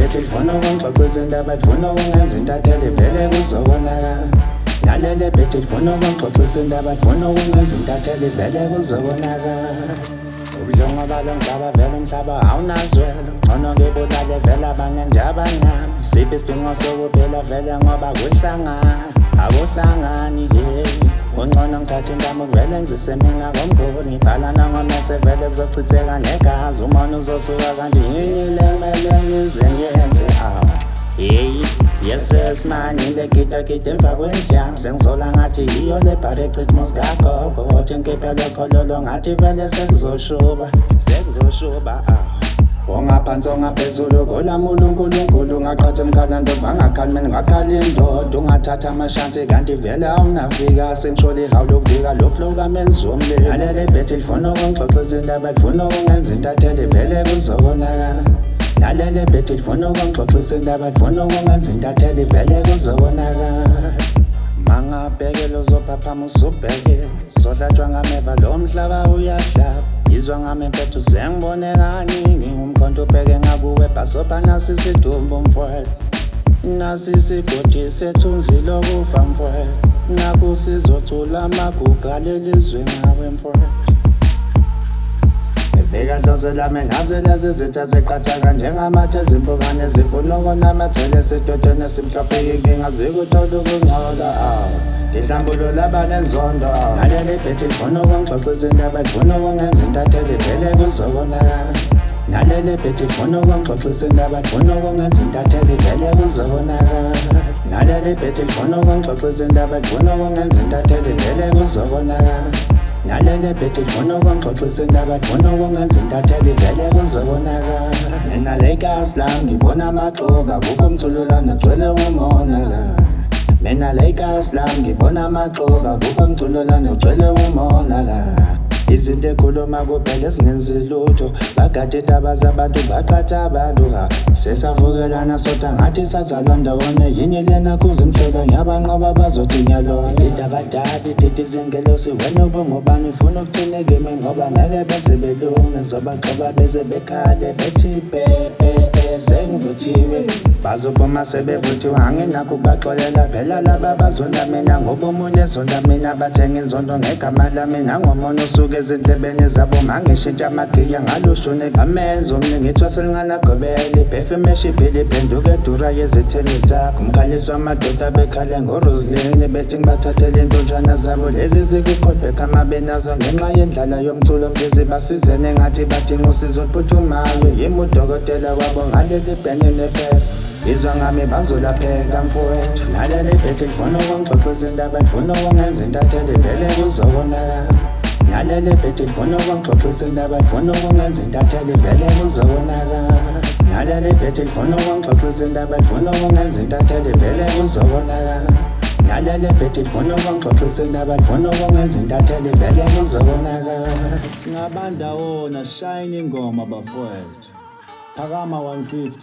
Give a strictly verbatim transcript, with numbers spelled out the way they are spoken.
bethi lifuna ukungixoxisa indaba lifuna ukungenza intatheli vele kuzobonakala. Nalele bethi lifuna ukungixoxisa indaba lifuna ukungenza intatheli vele kuzobonakala. Ubuhlungu balo mhlaba vele umhlaba awunazwelo, ngcono ngibulale vele abanye nje abanyama. Siphi isidingo sokuphila vele ngoba kuhlangana akuhlangani ye. Ungcono ngithathe intamo vele ngizise mina komkhulu, ngibhala nangomese vele kuzochitheka negazi. Umona uzosuka kanti yini le kumele ngize ngiyenze awu. Hey, yes yes man, ile gita gita emva kwendlama. Sengizola ngathi yiyo le bhare echitha muskagogo. Othi ngiphele khololo ngathi vele sekuzoshuba sekuzoshuba awu. Ongaphansi ongaphezulu kolami uNkulunkulu, ngaqhatha emkhalando bangakhali mina ngakhali indoda. Ungathatha amashansi kanti vele awunafika, sengishole ihawu lokuvika lo flow kamenzi womlilo. Nalele bethi lifuna ukungixoxisa indaba lifuna ukungenza intatheli vele kuzobonakala. Nalele bethi lifuna ukungixoxisa indaba lifuna ukungenza intatheli vele kuzobonakala. Mangabhekela uzophaphama usubhekela, sohlatshwa ngameva lo mhlaba uyahlaba. Izwa ngami mfethu sengibone kaningi, umkhonto ubheke ngakuwe bhasopa nasi isidumbu mfowethu. Nasi isigodi sethunzi lokufa mfowethu, naku sizocula amagugu alelizwe ngawe mfowethu. Eveka hlose lami ngaze lezi zitha ziqhathaka njengamathe ezimpukane zifuna ukunamathela esidodweni esimhlophe. Inkinga zikuthola ukungcola awu, ihlambulo labanenzondo. Naleli bethi lifuna ukungixoxisa indaba lifuna ukungenza intatheli vele kuzobonakala. Naleli bethi lifuna ukungixoxisa indaba lifuna ukungenza intatheli vele kuzobonakala. Naleli bethi lifuna ukungixoxisa indaba lifuna ukungenza intatheli vele kuzobonakala. Nalele bethi lifuna ukungixoxisa indaba lifuna ukungenza intatheli vele kuzobonakala. Mina lekhasi lami ngibona amaxoka, kukho umculo lana gcwele umonakala. Mina lekhasi lami ngibona amaxoka, kukho umculo lana gcwele umonakala. Izinto ekhuluma kuphela ezingenzi lutho, bagade indaba zabantu baqhatha abantu ha. Sesavukelana sodwa ngathi sazalwa ndawonye, yini lena kuze imhlola ngiyabanqoba bazothi ngiyalona. Dida abadala dida izingelosi wena ubungubani ufuna ukuthini kimi ngoba ngeke beze belunge. Ngizobagxoba beze bekhale bethi pepe sengivuthiwe, bazophuma sebevuthiwe anginakho ukubaxolela. Phela laba bazonda mina ngoba omunye ezonda mina, bathenga inzondo ngegama lami nangomona osuke ezindlebeni zabo. Mangishintsha amagiya ngalushone ngamenzo omningi ithwase linganagobele. Ibhefe eshibhile iphenduke edura yezitheni zakho. Umkhaliswa amadoda bekhale ngoRoseline bethi ngibathathele intonjana zabo. Lezi zikukhobheka amabenazo ngenxa yendlala yomculo mlezi basizene ngathi badinga usizo oluphuthumayo. Yimi udokotela wabo ngaleli bheni nephepha, izwa ngami bazolapheka mfowethu. Naleli bethi lifuna ukungixoxisa indaba lifuna ukungenza intatheli vele kuzobonakala. Nalele bethi lifuna ukungixoxisa indaba lifuna ukungenza intatheli vele kuzobonakala. Nalele bethi lifuna ukungixoxisa indaba lifuna ukungenza intatheli vele kuzobonakala. Nalele bethi lifuna ukungixoxisa indaba lifuna ukungenza intatheli vele kuzobonakala. Singabandawona shine ingoma bafowethu, phakama one fifty.